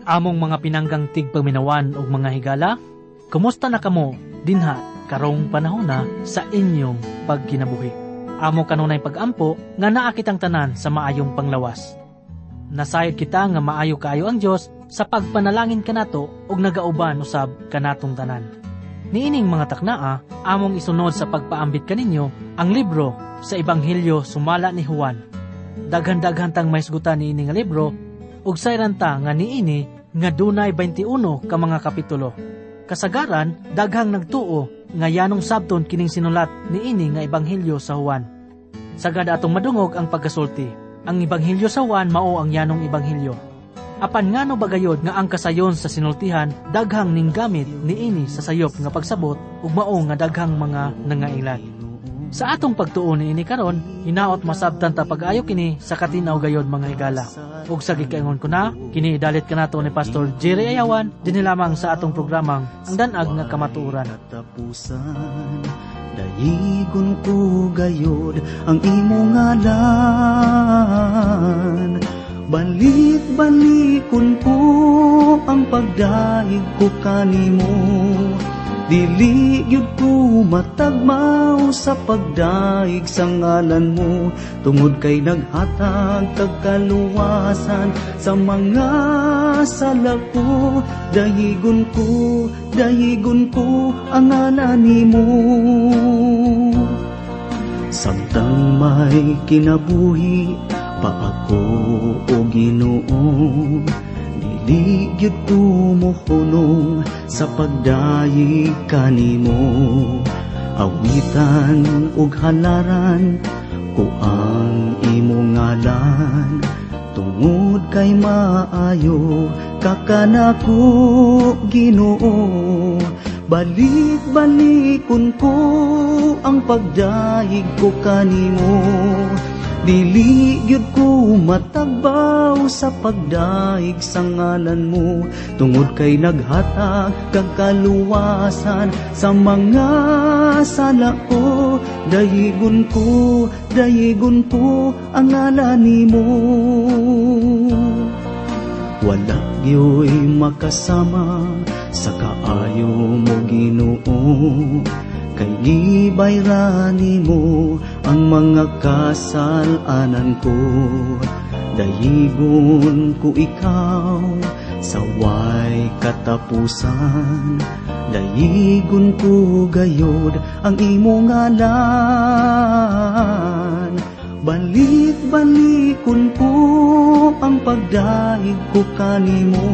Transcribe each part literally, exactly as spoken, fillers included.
Among mga pinanggang tigpaminawan og mga higala, kumusta na kamo dinha karong panahon na sa inyong pagkinabuhi? Amo kanunay pag-ampo nga naa kitang tanan sa maayong panglawas. Nasayod kita nga maayo kaayo ang Dios sa pagpanalangin kanato og nagauban usab kanatong tanan. Niining mga taknaa, among isunod sa pagpaambit kaninyo ang libro sa Ebanghelyo sumala ni Juan. Daghan-daghan tang maisgutan niini nga libro ug sayranta nga niini nga dunay twenty-one ka mga kapitulo. Kasagaran, daghang nagtuo nga yanong sabton kining sinulat niini nga Ebanghelyo sa Juan. Sagad atong madungog ang pagkasulti. Ang Ebanghelyo sa Juan mao ang yanong Ebanghelyo. Apan ngano bagayod nga ang kasayon sa sinultihan daghang ninggamit niini sa sayop nga pagsabot ug mao nga daghang mga nangailad. Sa atong pagtuo niini karon, hinaot masabtan ta pag-ayo kini sa katinaw gayod mga higala. Ug sa gikaingon ko na, kini idalit kanato ni Pastor Jerry Ayawan dinhi lamang sa atong programang Ang Danag nga Kamatuoran. Dayigon ko gayod ang imong ngalan. Balik-balikon ko ang pagdaig ko kanimo. Dili gyud ko matagmaw sa pagdaig sa ngalan mo, tungod kay naghatag kag kaluwasan sa mga sala ko. Dayigon ko, dayigon ko ang ngalan nimo. Samtang may kinabuhi pa ako o Ginoo, dili gyud ko mohunong sa pagdayeg kanimo. Awitan ug halaran ko ang imong ngalan, tungod kay maayo ka kanako Ginoo. Balik-balikon ko ang pagdayeg ko kanimo. Dili gyud ko matagbaw sa pagdaig sa ngalan mo, tungod kay naghatag kag kaluwasan sa mga sala ko. Dayigon ko, dayigon ko ang ngalan nimo. Wala gyoy makasama sa kaayo mo Ginoo, kay gibayran mo ang mga kasalanan ko. Dayigon ko ikaw sa way katapusan. Dayigon ko gayod ang imong ngalan. Balik-balikon ko ang pagdaig ko kanimo.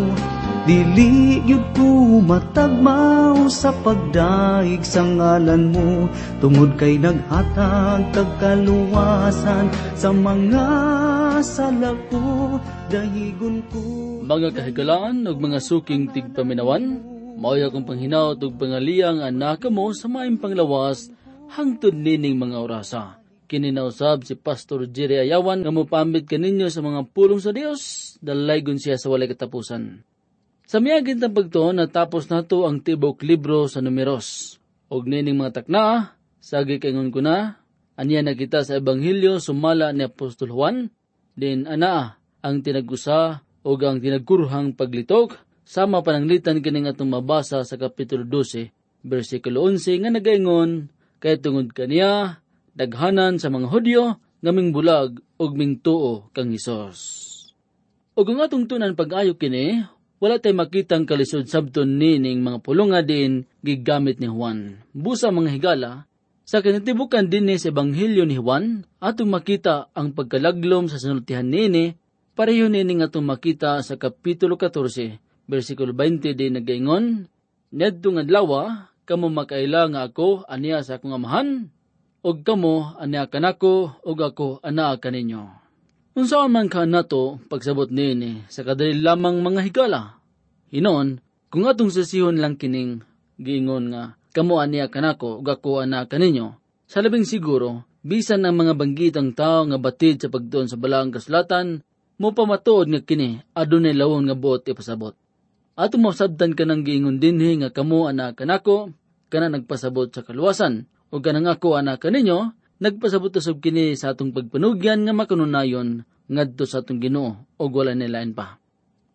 Dili gyud ko matagmaw sa pagdaig sa ngalan mo, tungod kay naghatag kag kaluwasan sa mga sala ko. Dayigon ko. Mga kahigalaan ug mga suking tigpaminawan, maoy akong panghinaot ug pangaliyang anak mo sa maayong panglawas hangtod nining mga orasa. Kininausab si Pastor Jerry Ayawan nga mopambit kaninyo sa mga pulong sa Dios, dalaygon siya sa walay katapusan. Sa miyagin ng pagtuon, natapos nato ang tibok libro sa Numeros. Og nining mga takna, sagi kaingon ko na, anya na kita sa Ebanghelyo sumala ni Apostol Juan, din ana ang tinagusa o ang tinagkurhang paglitok, sama pananglitan kining atong mabasa sa Kapitulo twelve, versikulo eleven, nga nagaingon, kay tungod kaniya, daghanan sa mga Hudyo, ngaming bulag og mingtuo kang Hesus. Og ang atong tunan pag-ayo kini, wala tay makitang kalisod sabton nining mga pulunga din gigamit ni Juan. Busa mga higala, sa kinatibukan din ni sa Ebanghelyo ni Juan, atong makita ang pagkalaglom sa sinultihan nini, pareho nining atong makita sa Kapitulo fourteen, versikulo twenty din nagaingon, "Niadtong adlaw, kamo makaila nga ako aniya sa akong amahan, og kamo aniya kanako, og ako anaa kaninyo." Unsaon man ka nato pagsabot nini sa kadali lamang mga higala. Hinon, kung atong sasihon lang kining giingon nga kamo aniya kanako ug ako ana kaninyo, sa labing siguro bisan ang mga banggitang tao nga batid sa pagtuon sa balaang kasulatan mo pamatuod nga kini adunay lawon nga buot ipasabot. Atong masabtan kanang giingon dinhi nga kamo ana kanako kana nagpasabot sa kaluwasan ug kanang ako ana kaninyo nagpasabot usab kini sa atong pagpanugyan nga makanunayon ngadto sa atong Ginoo og wala nilain pa.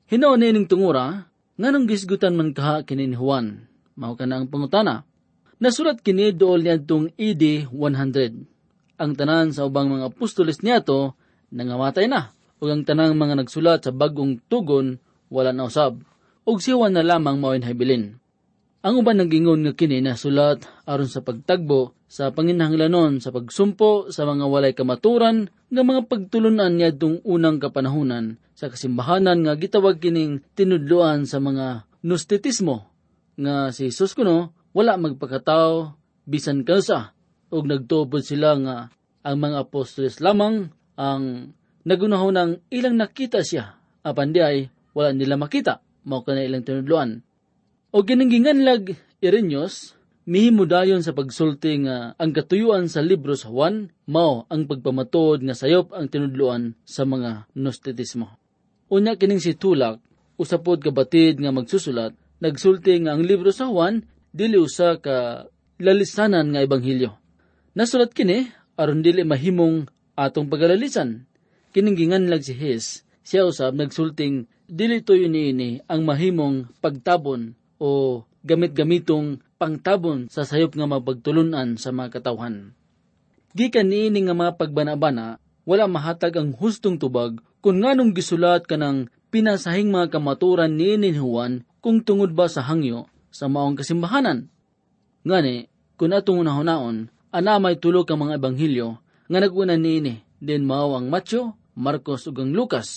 Hinaw nining tungura, nganong gisgutan man kaha kini ni Juan. Mao kana ang pangutana. Nasulat kini dool niadtong A D one hundred. Ang tanan sa ubang mga apostoles niyato nangamatay na, ug ang tanang mga nagsulat sa bagong tugon wala na usab, ug si Juan na lamang mao inhabilin. Ang uban nagingon nga kini nasulat aron sa pagtagbo sa panginahanglanon sa pagsumpo sa mga walay kamaturan nga mga pagtulunan niadtong unang kapanahunan sa kasimbahanan nga gitawag kining tinudloan sa mga Gnostitismo nga si Jesus kuno wala magpakatao bisan kansa, ug nagtuupod sila nga ang mga apostoles lamang ang nagunahon ilang nakita siya, apan di ay wala nila makita, mao kana ilang tinudloan. O giningginganlag Irenyos, mihimo dayon sa pagsulti nga ang katuyuan sa libro sa Juan, mao ang pagpamatuod nga sayop ang tinudloan sa mga Gnostitismo. Unya kining si Tulak, usapod kabatid nga magsusulat, nagsulti nga ang libro sa Juan, dili usa ka lalisanan nga ebanghelyo. Nasulat kini, aron dili mahimong atong pagalalisan. Kining ginganlag si Hes, siya usab nagsulting dili toyo niini ang mahimong pagtabon o gamit-gamitong pangtabon sa sayop nga mapagtulunan sa mga katawhan. Gikan niini nga mga pagbanabana, wala mahatag ang hustong tubag kung nganong gisulat kanang pinasahing mga kamaturan niini ni Juan kung tungod ba sa hangyo sa maong kasimbahanan. Ngani, kung atong unahunaon, ana may tulo ka mga ebanghelyo nga naguna niini, din mao ang Mateo, Marcos ug ang Lucas.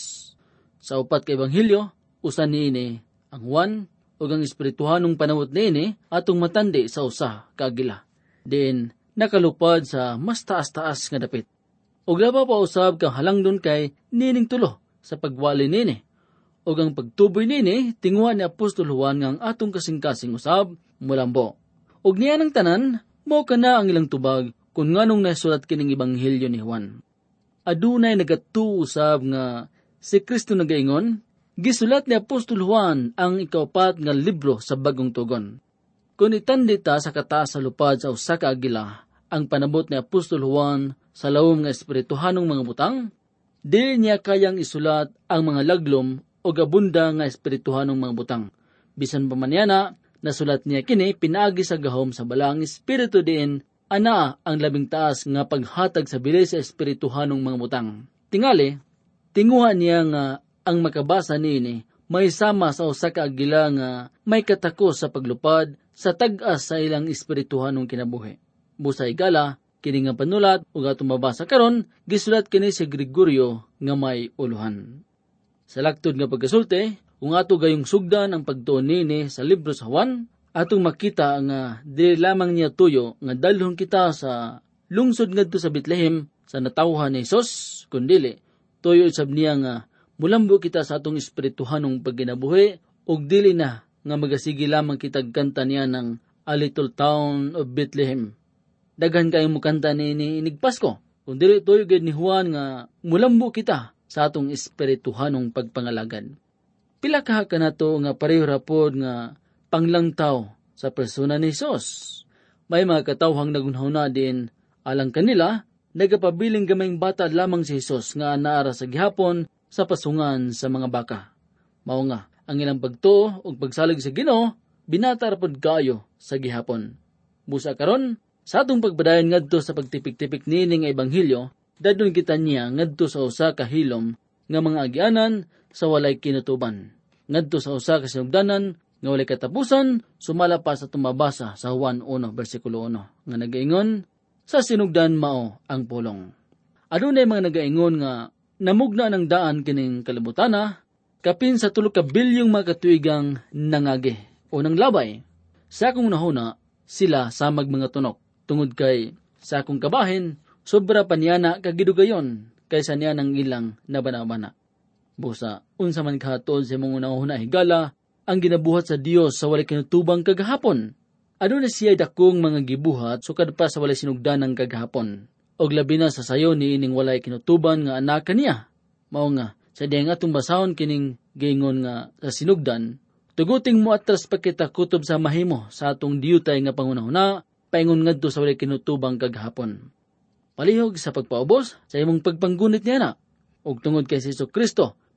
Sa upat ka ebanghelyo, usa niini ang Juan ug ang espirituhanong panawot niini atong matandi sa usa ka agila. Din nakalupad sa mas taas-taas nga dapit. Ug labaw pa usab kang halangdon kay nining tulo sa pagwali nini. Ug ang pagtuboy nini tinguha ni Apostol Juan nga ang atong kasing-kasing usab mulambo. Ug niya ng tanan mao kana ang ilang tubag kung nganong nasulat kining ebanghelyo ni Juan. Adunay nagatuo usab nga si Kristo nagaingon, gisulat ni Apostol Juan ang ikaupat nga libro sa bagong tugon. Kung itandita sa kataas sa lupad sa usa ka agila, ang panabot ni Apostol Juan sa lawom nga espirituhanong mga butang, dili niya kayang isulat ang mga laglom o gabunda nga espirituhanong mga butang. Bisan pa man yana, nasulat niya kini pinaagi sa gahom sa balang espiritu diin, ana ang labing taas nga paghatag sa bilis sa espirituhanong mga butang. Tingali, tinguha niya nga ang makabasa niini may sama sa usa ka agila nga may katakos sa paglupad sa tag-as sa ilang espirituhanong kinabuhi. Busa igala, kini nga panulat ug atong mabasa karon, gisulat kini si Gregorio nga may uluhan. Sa laktod nga pagkasulti, kung ato gayong sugdan ang pagtuon nini sa libro sa Juan, atong makita nga dili lamang niya tuyo nga dalhon kita sa lungsod ngadto sa Bethlehem sa natawhan ni Jesus, kundili tuyo isab niya nga mulambo kita sa atong espirituhanong pagkinabuhi ug dili na nga magasigi lamang kita kanta niya ng A Little Town of Bethlehem. Daghan kayong mukanta ni inig Pasko. Kung dili tuyo gid ni Juan nga mulambo kita sa atong espirituhanong pagpangalagad. Pila ka kanato nga pareho rapod nga panglangtaw sa persona ni Jesus. May mga katawhang nagunahuna din alang kanila, nagapabiling gamayng bata lamang si Jesus nga naara sa gihapon sa pasungan sa mga baka. Mao nga, ang ilang pagtuo ug pagsalig sa Ginoo, binata rapod kayo sa gihapon. Busa karon, sa atong pagbadayon ngadto sa pagtipik-tipik nini nga ebanghelyo, dadon kita niya ngadto sa usa ka hilom nga mga agianan sa walay kinutuban. Ngadto sa usa ka sinugdanan nga walay katapusan, sumala pa sa tumabasa sa Juan one versikulo one nga nagaingon, sa sinugdan mao ang pulong. Adunay mga nagaingon nga namugna ng daan kining kalibutana, kapin sa tulo ka bilyong mga katuigang nangagi o nang labay. Sa akong nahuna, sila samag mga tunok. Tungod kay sa akong kabahin, sobra pa niya na kagidugayon kaysa niya ng ilang nabana-bana. Busa, unsa man kahatuod sa mong unahuna higala, ang ginabuhat sa Dios sa walay kinutubang kagahapon. Ano na siya dakong mga gibuhat sukad pa sa walay sinugdan ng kagahapon. Og labi na sa sayo ni ining walay kinutuban nga anak kaniya. Mao nga, sa diya nga itong basahon kining gingon nga sa sinugdan, tuguting mo atras pa kita kutob sa mahimo sa atong diyutay nga pangunahuna, paingon ngadto sa walay kinutubang kagahapon. Palihog sa pagpaubos sa imong pagpanggunit niya na, og tungod kay si Jesu Kristo,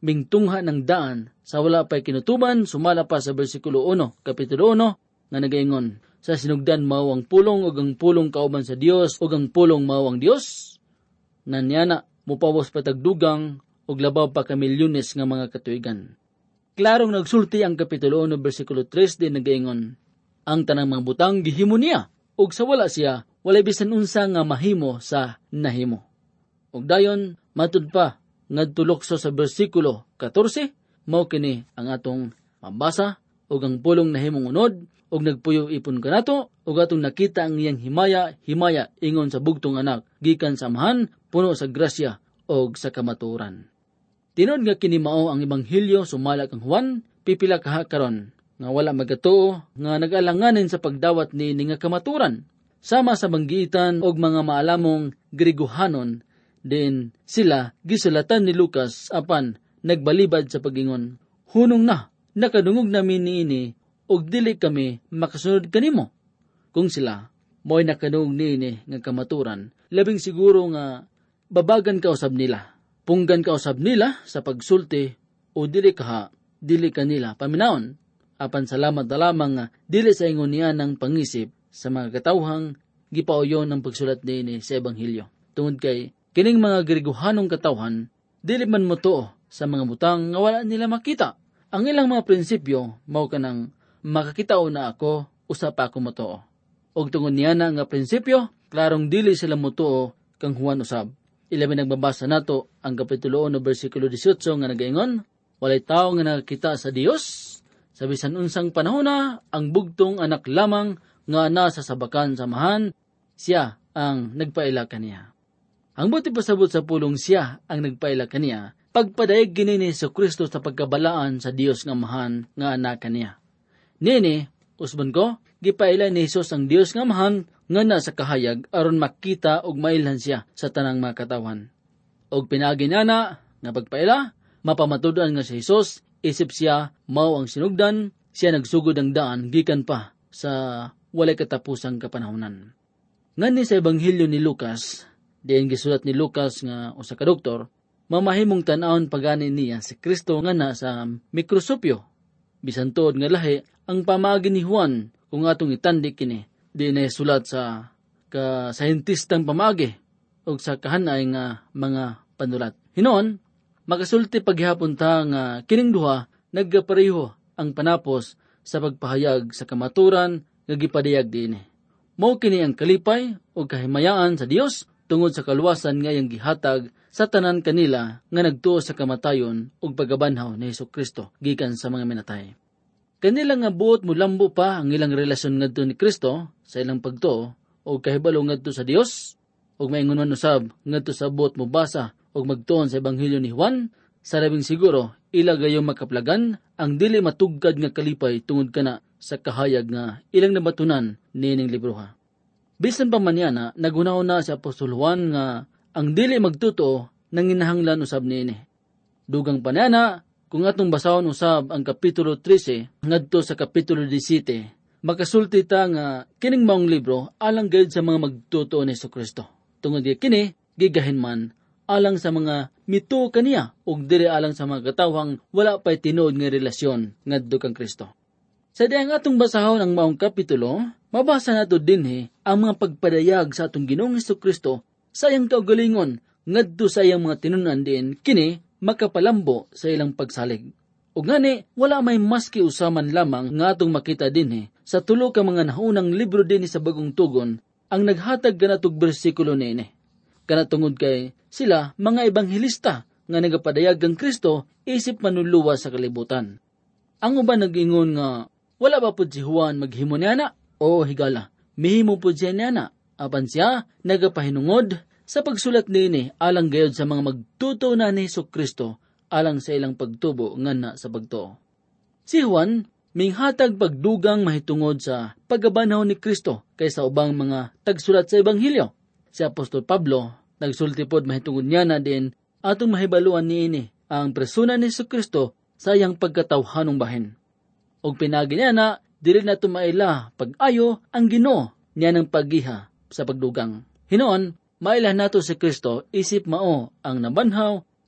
mingtungha ng daan sa wala pa'y kinutuban, sumala pa sa versikulo one, kapitulo one, nga nagaingon, sa sinugdan mao ang pulong ug ang pulong kauban sa Dios ug ang pulong mao ang Dios. Nanyana, mupawos patagdugang ug labaw pa ka milyones nga mga katuigan. Klarong nagsulti ang kapitulo one, versikulo three din nagaingon, ang tanang mga butang gihimo niya, ug sa wala siya, walay bisan unsa nga mahimo sa nahimo. Ug dayon, matud pa, ngadtulokso sa bersikulo fourteen, mao kini ang atong mabasa, ug ang pulong nahimong unod, ug nagpuyo ipon kanato, ug atong nakita ang iyang himaya, himaya ingon sa bugtong anak, gikan sa amahan, puno sa grasya, ug sa kamaturan. Tinod nga kini mao ang ebanghelyo sumala kang Juan, pipila kaha karon, nga wala magatuo, nga nag-alanganin sa pagdawat ni nga kamaturan. Sama sa banggitan og mga maalamong Griegohanon, din sila gisulatan ni Lucas apan nagbalibad sa pagingon, hunong na, nakadungog namin niini, og dili kami makasunod kanimo. Kung sila, mo'y nakadungog niini nga kamaturan, labing siguro nga babagan kausab nila, punggan kausab nila sa pagsulti, o dili kaha, dili kanila paminaon, apan salamat na lamang nga dili sa ingon niya ng pangisip sa mga katawhang gipauyon ng pagsulat niini sa ebanghelyo. Tungod kay, kining mga Griegohanong katawhan, dili man mo to sa mga butang nga wala nila makita. Ang ilang mga prinsipyo, mao kanang makakitao na ako, usa pa ako mo to. Og tungod niya na nga prinsipyo, klarong dili sila mo to kang Juan usab. Ilabi nagbabasa nato ang kapitulo one, versikulo eighteen nga nagaingon, walay tao nga nakakita sa Dios, sa bisan unsang panahona, ang bugtong anak lamang nga nasa sabakan samahan, siya ang nagpaila kaniya. Ang buti pasabot sa pulong siya ang nagpaila kaniya, pagpadayag gini ni Jesucristo sa pagkabalaan sa Dios nga mahan nga anak kaniya. Nini, usbon ko, gipaila ni Jesus ang Dios nga mahan nga nasa kahayag aron makita og mailhan siya sa tanang mga katawan. Og pinagi niya na nga pagpaila, mapamatudan nga si Jesus, isip siya mao ang sinugdan, siya nagsugod ang daan gikan pa sa walay katapusang kapanahonan. Ngani sa ebanghelyo ni Lucas, diin gisulat ni Lucas nga usa ka doktor, mamahimong tan-awon pagani niya si Kristo nga na sa mikrosopyo. Bisan tuod nga lahi ang pamaagi ni Juan kung atong itandi kini, diin ay sulat sa ka scientistang pamaagi o sa kahanay nga mga panulat. Hinon, makasulti paghihapon ta nga kining duha nagkapareho ang panapos sa pagpahayag sa kamaturan nga gipadayag dinhi. Mao kini ang kalipay o kahimayaan sa Dios tungod sa kaluwasan nga iyang gihatag sa tanan kanila nga nagtuo sa kamatayon ug pagabanhaw ni Jesucristo gikan sa mga minatay. Kanila nga buot mulambo pa ang ilang relasyon ngadto ni Kristo sa ilang pagtuo ug kahibalo ngadto sa Dios ug maingon man usab ngadto sa buot mobasa ug magtuon sa ebanghelyo ni Juan, sa labing siguro ila gayong makaplagan ang dili matugkad nga kalipay tungod kana sa kahayag nga ilang nabatunan nining libro ha. Bisan pa man yana, nagunaw na si Apostol Juan nga ang dili magtuto nanginahanglan usab niini. Dugang panana, kung atong basahon usab ang kapitulo thirteen ngadto sa kapitulo seventeen, makasulti ta nga kining maong libro alang gayud sa mga magtuto ni Jesucristo. Tungod kay kini gigahin man alang sa mga mituo kaniya ug dili alang sa mga katawhang wala pay tinuod nga relasyon ngadto kang Kristo. Sa diyang atong basahon ang maong kapitulo, mabasa nato dinhi ang mga pagpadayag sa atong Ginoong Jesucristo sa iyang kaugalingon ngadto sa iyang mga tinunan din kini makapalambo sa ilang pagsalig. Ug ngani wala may maski usaman lamang nga atong makita dinhi sa tulo ka mga naunang libro dinhi sa Bagong Tugon ang naghatag kanatog bersikulo niini. Kanatungod kay sila mga ebanghelista nga nagapadayag kang Kristo isip manuluwa sa kalibutan. Ang uban nag-ingon nga wala ba pud si Juan maghimo niana? O higala, mihimo pud siya niana. Apan siya nagapahinungod sa pagsulat niini alang gayud sa mga magtuto na ni Jesucristo alang sa ilang pagtubo nganna sa pagtuo. Si Juan minghatag pagdugang mahitungod sa pagabanaw ni Kristo kaysa ubang mga tagsulat sa ebanghelyo. Si Apostol Pablo nagsulti pod mahitungod niya na din atong mahibaluan niini ang persona ni Jesucristo sa iyang pagkatawhanong bahin. Og pinagi niya na dili na tumaila pag-ayo ang Ginoo niya ng paggiha sa pagdugang. Hinoon, mailan nato si Kristo isip mao ang nabanhaw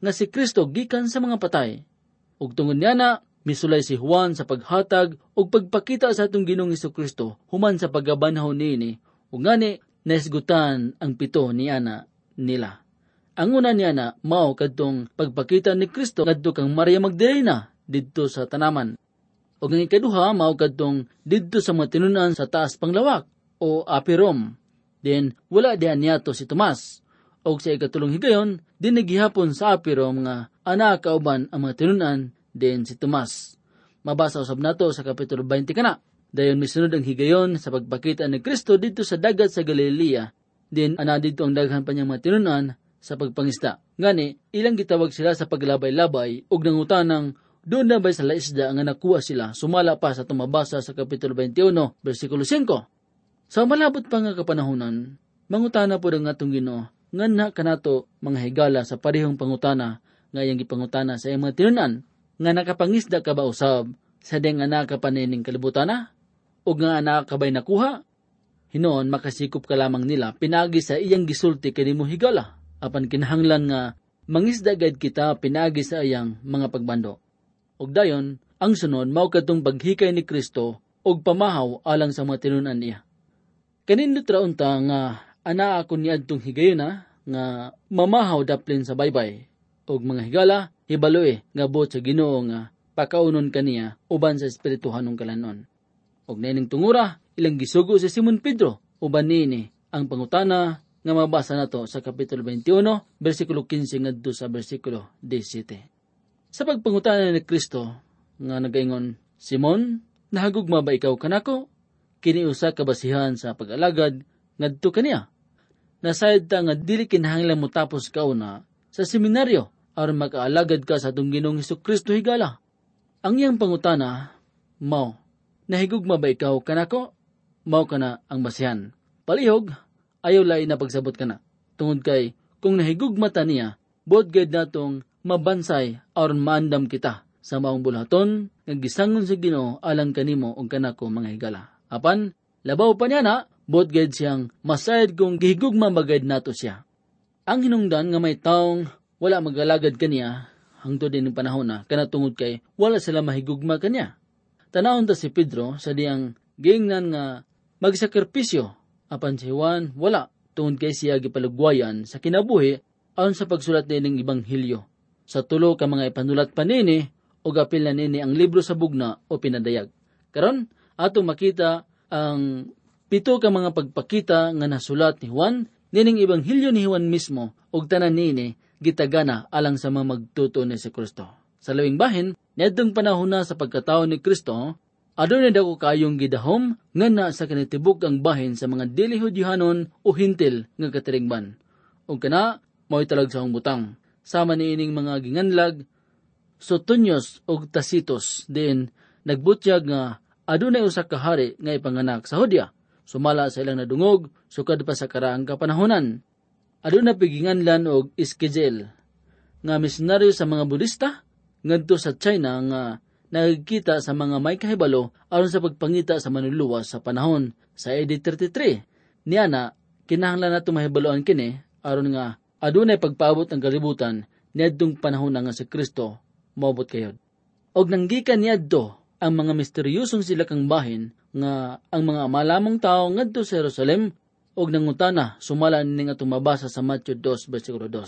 nga si Kristo gikan sa mga patay. Ug tungod niya na, misulay si Juan sa paghatag ug pagpakita sa atong Ginoong Hesukristo human sa pagabanhaw niini, ug ngani naisgutan ang pito ni ana nila. Ang una niya na mao kadtong pagpakita ni Kristo ngadto kang Maria Magdalena didto sa tanaman. Ug ang ikaduha mao kadtong didto sa mga tinunan sa taas panglawak o apirom. Then wala diha niyato si Tomas. Og sa ikatulong higayon dinigihapon sa apirom nga ana kauban ang mga tinunan din si Tomas. Mabasa usab nato sa kapitulo twenty kana. Dayon misunod ang higayon sa pagpakita ni Kristo didto sa dagat sa Galilea. Din ana didto ang daghan pa niyang mga tinunan sa pagpangista. Ngani, ilang gitawag sila sa paglabay-labay ug nangutanang doon na ba sa laisda nga nakuha sila, sumala pa sa tumabasa sa kapitulo twenty-one, versikulo five. Sa malabot pa nga kapanahonan, mangutana po ang atong Ginoo, nga na kanato mga higala sa parehong pangutana, nga iyang gipangutana sa iyang mga tinunan, nga nakapangisda ka ba usab, sa deng anak ka panining kalibutana, o nga anak ka ba'y nakuha? Hinoon, makasikop ka lamang nila, pinagi sa iyang gisulti kanimo higala. Apan kinahanglan nga mangisda gayud kita pinagi sa iyang mga pagbando. Og dayon ang sunod mao kadtong paghikay ni Kristo og pamahaw alang sa mga tinunan niya. Kanindot ra unta nga ana ako niadtong higayuna nga mamahaw daplin sa baybay og mga higala hibaloy nga buot sa Ginoo nga pakaunon kaniya uban sa espirituhanong kalanon. Og naning tungura ilang gisugo si Simon Pedro uban niini ang pangutana nga mabasa nato sa kapitulo twenty-one, versikulo fifteen ngadto sa versikulo seventeen. Sa pagpangutana ni Kristo nga nagaingon, Simon, nahagugma ba ikaw kanako? Kini usa ka basihan sa pag-alagad ngadto kaniya. Nasayad ta nga dili kinahanglan mo tapos kauna sa seminaryo aron makaalagad ka sa atong Ginoong Hesukristo higala. Ang iyang pangutana mao, nahigugma ba ikaw kanako? Mao kana ang basihan. Palihog ayaw lay na pagsabot ka na. Tungod kay, kung nahigugma ta niya, buot gayud natong mabansay aron maandam kita sa maong bulhaton, naggisangon sa Ginoo alang kanimo og kanako mga higala. Apan, labaw pa niya na, buot gayud siyang masayad kung gihigugma magayud nato siya. Ang hinungdan nga may taong wala magalagad kaniya, hangtod din ng panahon na, kanatungod kay wala sila mahigugma kaniya. Tanahon ta si Pedro sa diyang giingnan nga magsakripisyo. Apan si Juan, wala, tungod kay siya gipalugwayan sa kinabuhi ayon sa pagsulat nining Ibanghilyo. Sa tulo ka mga ipanulat pa nini, o gapil na nini ang libro sa bugna o pinadayag. Karon, ato makita ang pito ka mga pagpakita nga nasulat ni Juan, nining Ibanghilyo ni Juan mismo, og tanan nini, gitagana alang sa mga magtuto ni si Kristo. Sa labing bahin, niadtong panahon na sa pagkatao ni Kristo, adunay dako kayong gidahom nga na sa kanitibuk ang bahin sa mga dili Hudyohanon o hintil nga katirigban. O kana mo'y talag sa butang. Sama niining mga ginganlag, Suetonius o Tacitus din nagbutyag nga adunay usa ka hari nga ipanganak sa Hudya. Sumala sa ilang nadungog sukad pa sa karaang kapanahonan. Aduna piginganlan og Iskegel nga misyonaryo sa mga Budista ngadto sa China nga nagkita sa mga may kahibalo aron sa pagpangita sa manluluwas sa panahon sa A D thirty-three. Niana, kinahanglan nato mahibaloan kini aron nga adunay pagpaabot ang kalibutan niadtong panahon nga si Kristo maabot kayod. Og nanggikan niadto ang mga misteryosong sila kang bahin nga ang mga malamong tao ngadto sa Jerusalem og nangutana sumala ning atong mabasa sa Matthew two versikulo two.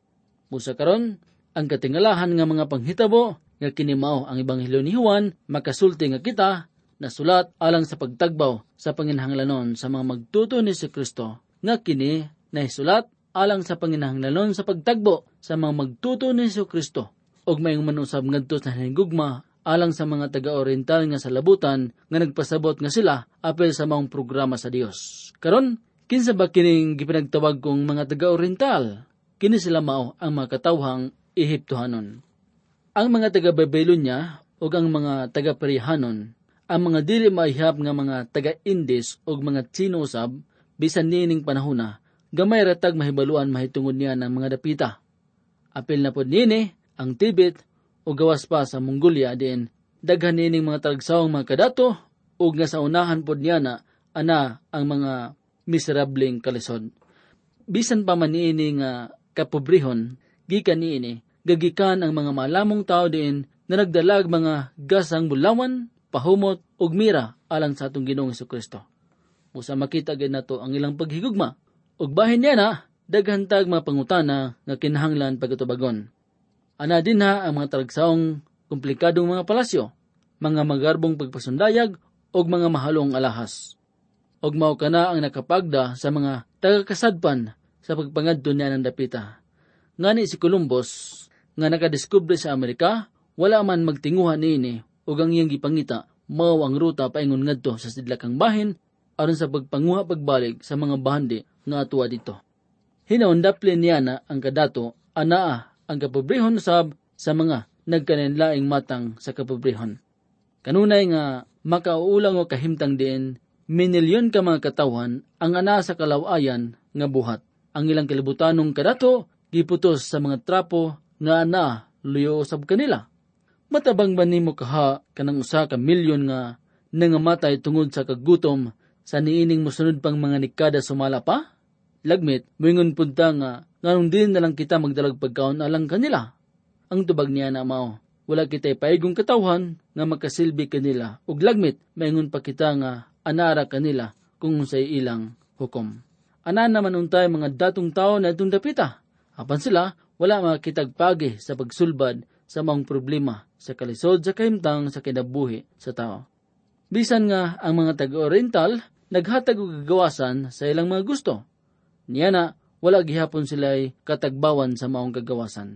Busa karon ang katingalahan nga mga panghitabo nga kinimaw ang Ibanghilyo ni Juan, makasulti nga kita, nasulat alang sa pagtagbaw sa panginahanglanon sa mga magtuto ni si Kristo, nga kini naisulat alang sa panginahanglanon sa pagtagbo sa mga magtuto ni si Kristo, og mayong manusab ngadto sa hinigugma alang sa mga taga-oriental nga sa labutan nga nagpasabot nga sila apel sa maong programa sa Dios. Karon, kinsa ba kining gipinagtawag kong mga taga-oriental? Kini sila mao ang mga katawhang Ehiptohanon. Ang mga taga-Babylonia o ang mga taga-Perihanon, ang mga dili maihap nga mga taga-Indis o mga Tsino usab, bisan nining panahon na, gamay ratag mahibaluan mahitungod niya ng mga dapita. Apil na po nini, ang Tibet o gawas pa sa Mongolia din, daghan nining mga talagsawang mga kadato o nga sa unahan po niya na ana ang mga miserabling kalisod. Bisan pa man niini nga kapobrehon, gikan niini, gagikan ang mga malamong tao din na nagdalag mga gasang bulawan, pahumot ug mira alang sa atong Ginoong Hesukristo. Busa makita gid nato ang ilang paghigugma ug bahin niya na daghan tag mga pangutana nga kinahanglan pagatubagon. Ana din ha ang mga taragsaong komplikadong mga palasyo, mga magarbong pagpasundayag ug mga mahalong alahas. Og mao kana ang nakapagda sa mga tagakasadpan sa pagpangadto niya ng dapita. Ngani si Columbus nga nakadiskubre sa Amerika, wala man magtinguhan niini ug ang iyang gipangita mao ang ruta paingon ngadto sa sidlakang bahin aron sa pagpanguha pagbalik sa mga bahandi nga atuwa dito. Hinaundaplin niya na ang kadato anaa ang kapobrehon sab sa mga nagkananlaing matang sa kapobrehon. Kanunay nga makauulang o kahimtang din minilyon ka mga katawan ang ana sa kalawayan nga buhat. Ang ilang kalibutanong kadato giputos sa mga trapo nga ana luyo sab kanila. Matabang ba nimo kaha kanang usa ka milyon nga nangamatay tungod sa kagutom sa niining mosunod pang mga nikada sumala pa? Lagmit, moingon punta nga nganong din na lang kita magdalag pagkaon alang kanila. Ang tubag niya na mao, wala kita'y paigong katawhan nga makasilbi kanila ug lagmit maingon pa kita nga anara kanila kung unsay ilang hukom. Ana naman untay mga datong tao na itong dapita. Apan sila wala makitag pagi sa pagsulbad sa maong problema sa kalisod sa kahimtang sa kinabuhi sa tao. Bisan nga ang mga taga-oriental naghatag og kagawasan sa ilang mga gusto. Niya na wala gihapon sila'y katagbawan sa maong kagawasan.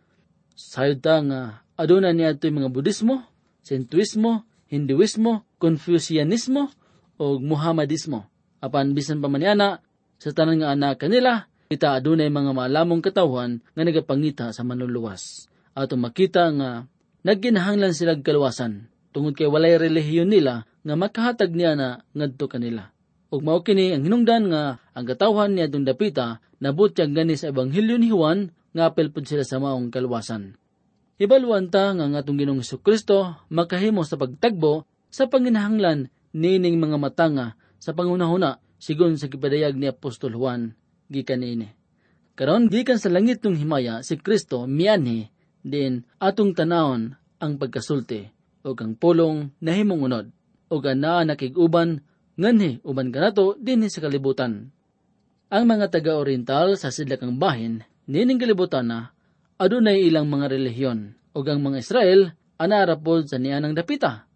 Sayod ta nga aduna niya ito'y mga Budismo, Sintoismo, Hinduismo, Confucianismo o Muhammadismo. Apan bisan pa man yana, sa tanan nga anak kanila, kita adunay mga malamong katawhan nga nagapangita sa manluluwas. Ato makita nga nagkinahanglan silang kaluwasan tungod kay walay relihiyon nila nga makahatag niya na ngadto kanila. Ug mao kini ang hinungdan nga ang katawhan niya adtong dapita nabutyag gani sa ebanghelyo ni Juan nga apel pud sila sa maong kaluwasan. Ibaluan ta nga ang atong Ginoong Hesukristo makahimo sa pagtagbo sa panginahanglan nining mga matanga sa pangunahuna sigon sa gipadayag ni Apostol Juan gikan niini. Karon gikan sa langit ng himaya si Kristo mianhi din atong tanawon ang pagkasulti ug ang pulong nahimong unod ug anaa nakig-uban nganhi uban kanato dinhi sa kalibutan. Ang mga taga-oriental sa sidlakang bahin nining kalibutan na adunay ilang mga relihiyon ug ang mga Israel anara pod sa nianang dapita.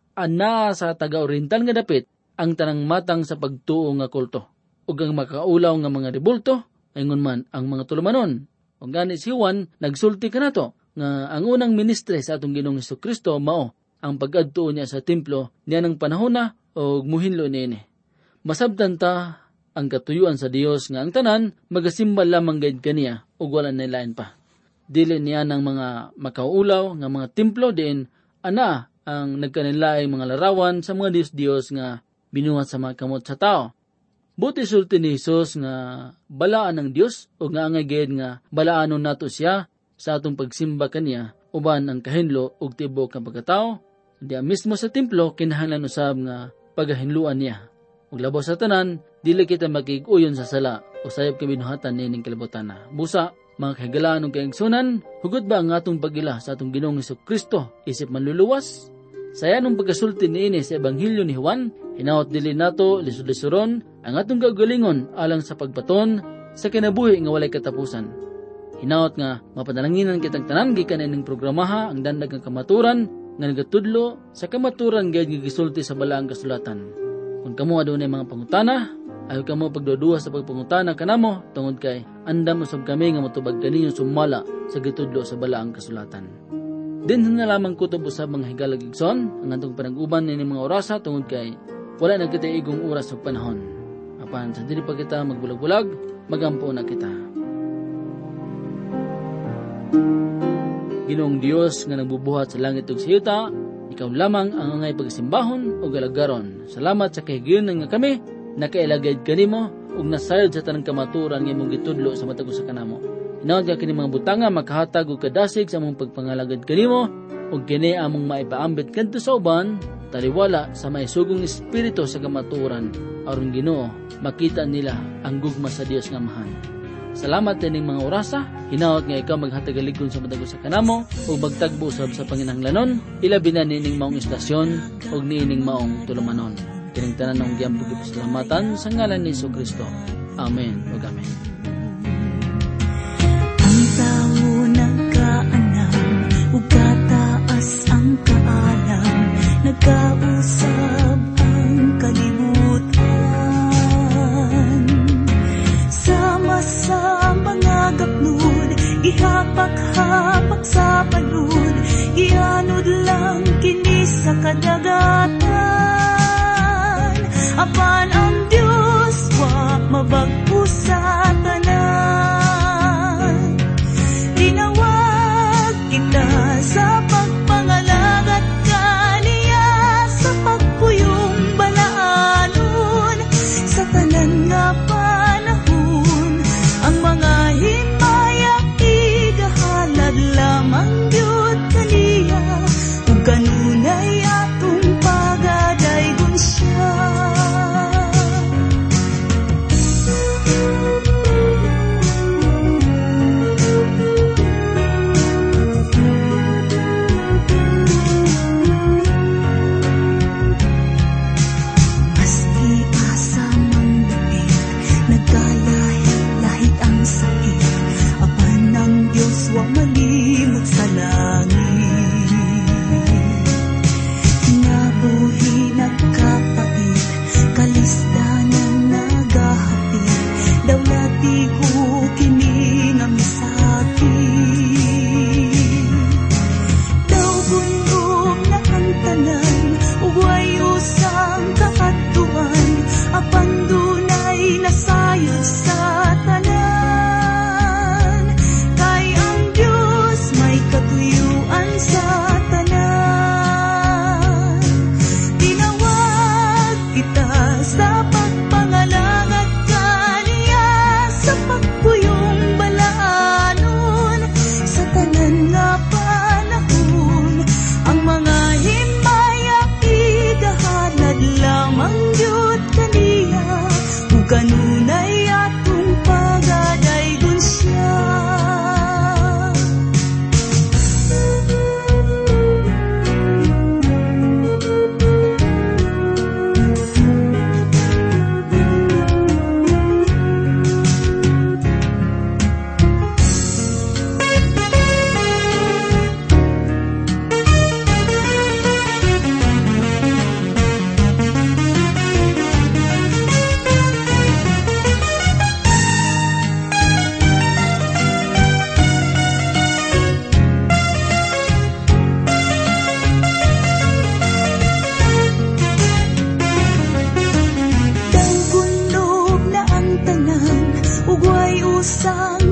Ana sa taga-oriental nga dapit ang tanang matang sa pagtuo nga kulto ug ang makaulaw nga mga rebulto ingon man ang mga tulumanon. Ug gani si Juan nagsulti kanato nga ang unang ministre sa atong Ginoong Hesukristo mao ang pag-adtuo niya sa templo niya ng panahon na o muhinlo niini. Masabtan ta ang katuyuan sa Dios nga ang tanan magasimbal lamang gayud kaniya ug wala na lain pa. Dili niya ng mga makaulaw nga mga templo diin ana ang nagkanilaing mga larawan sa mga Dios-Dios nga binuhat sa mga kamot sa tao. Buti sulti ni Jesus nga balaan ng Dios o nga angay gayud nga balaanon nato siya sa atong pagsimba kaniya uban ang kahinlo ug tibok nga pagkatao. Diya mismo sa templo kinahanglan usab nga pagahinluan niya. Ug labaw sa tanan, dili kita makig-uyon sa sala o sayop kabinuhatan nining kalibutan na. Busa, mga kahigalaan ug kaigsunan, hugot ba ang atong pagila sa atong Ginoong Hesukristo isip manluluwas? Saya nung pagkasulti niini sa ebanghelyo ni Juan, hinawat dili nato lisod-lisuron ang atong gagalingon alang sa pagbaton sa kinabuhi nga walay katapusan. Hinawat nga mapadalanginan kitang tanan gikan ining programaha ang dandag nga kamaturan nga nagatudlo sa kamaturan gayud nga gisulti sa balaang kasulatan. Kung kamo adunay mga pangutana, ayaw kamo pagduduha sa pagpangutana kanamo tungod kay andam usab kami nga motubag kaninyo sumala sa gitudlo sa balaang kasulatan. Dinhi na lamang kutob usab mga higala gigson ang atong panag-uban ni mga orasa tungod kay wala na kita igong oras ug panahon. Apan sa dili pa kita magbulag-bulag, magampo na kita. Ginoong Dios nga nagbubuhat sa langit ug sa yuta, ikaw lamang ang angay pagsimbahon ug galagaron. Salamat sa kahigayonan nga kami nakailagad kanimo ug nasayod sa tanang kamaturan nga imong gitudlo sa matag usa kanamo. Hinawad ka kini mga butanga makahatag og kadasig sa among pagpangalagad kanimo ug kini among maipaambit kadto sa uban taliwala sa maisugong espiritu sa kamaturan aron Ginoo makita nila ang gugma sa Dios nga amahan. Salamat ining mga orasa, hinaot nga ikaw maghatagaligkon sa matag usa kanamo ug magtagbo usab sa panginahanglanon, ilabi na nining maong istasyon ug niining maong tulumanon. Kining tanan ng giyambog pasalamatan sa ngalan ni Jesucristo. Amen ug amen. Ang tao nagkaalam ug kataas ang kaalam, nagkausab ang kalibutan. Sama sa mga gapnod, gihapak-hapak sa palud, gianod lang kini sa kadagatan. Apan ang Diyos wa mabag-o sa tanan. Tinawag kita sa pagpangalagad kaniya, sa pagpuyong balaanon, sa tanan nga panahon. Ang mga himayang igahalad lamang gyud kaniya, ug kanunay atong pagadaygon siya. Kanunay atong pagadaygon siya. Ugway usang